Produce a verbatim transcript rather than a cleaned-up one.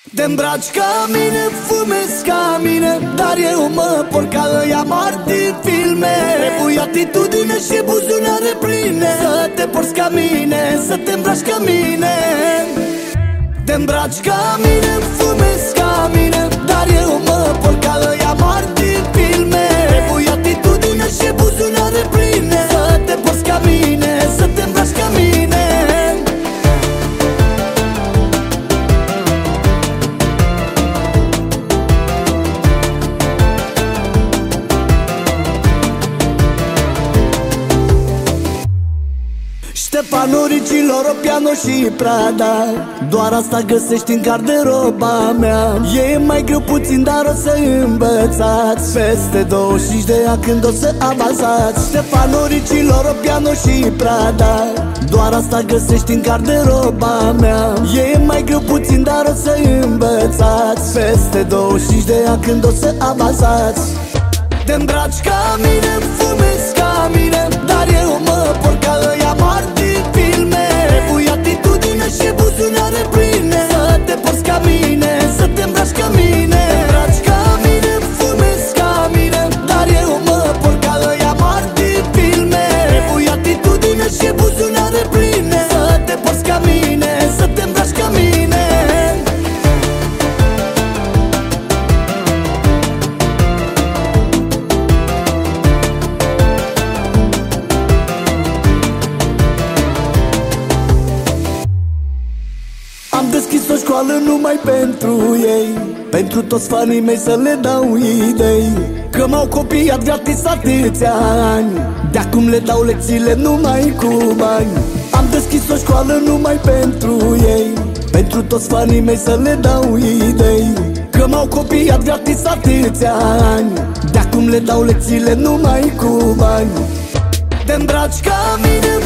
Te îmbraci ca mine, fumezi ca mine, dar eu mă por ca ăia mari din filme. Trebuie atitudine și buzunare pline, să te porți ca mine, să te îmbraci ca mine. Te îmbraci ca mine, fumezi ca mine, dar eu mă por ca ăia mari din filme. Trebuie atitudine și buzunare pline, să te porți ca mine, să te îmbraci ca mine. Ștefanoricilor, o piano și Prada, doar asta găsești în garderoba mea. E mai greu puțin, dar o să învățați peste douăzeci și cinci de ani când o să avansați. Ștefanoricilor, o piano și Prada, doar asta găsești în garderoba mea. E mai greu puțin, dar o să învățați peste douăzeci și cinci de ani când o să avansați. Te îmbraci ca mine, fumezi ca mine, dar eu mă por ca ăia mari din filme. Trebuie atitudine și buzunare pline, să te porți ca mine, să te îmbraci ca mine. Te îmbraci ca mine, fumezi ca mine, dar eu mă por ca ăia mari din filme. Trebuie atitudine și buzunare pline, să te porți ca mine, să te îmbraci ca mine. Am deschis o școală numai pentru ei, pentru toți fanii mei să le dau idei, că m-au copiat gratis atâția ani, de-acum le dau lecțiile numai cu bani. Am deschis o școală numai pentru ei, pentru toți fanii mei să le dau idei, că m-au copiat gratis atâția ani, de-acum le dau lecțiile numai cu bani. Te îmbraci ca mine,